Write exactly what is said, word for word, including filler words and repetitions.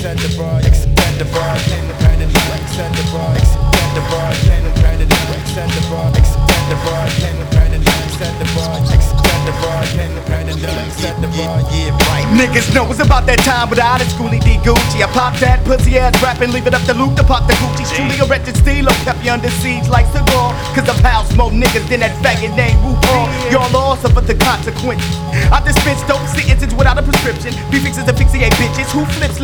extend the bar, extend the bar, extend the bar, extend the bar, extend the bar, extend the bar, extend the bar, extend the bar, extend the bar, extend the bar, extend the bar, extend the bar, yeah, right. Niggas know it's about that time without a Schoolie D Gucci. I pop that pussy ass rap and leave it up the loop to pop the Gucci. Truly a wretched steal, kept you under siege like cigar. Cause I've housed more niggas than that faggot named RuPaul. Y'all all suffer the consequences. I dispense dope sentences without a prescription. Be fixes to fixate bitches who flips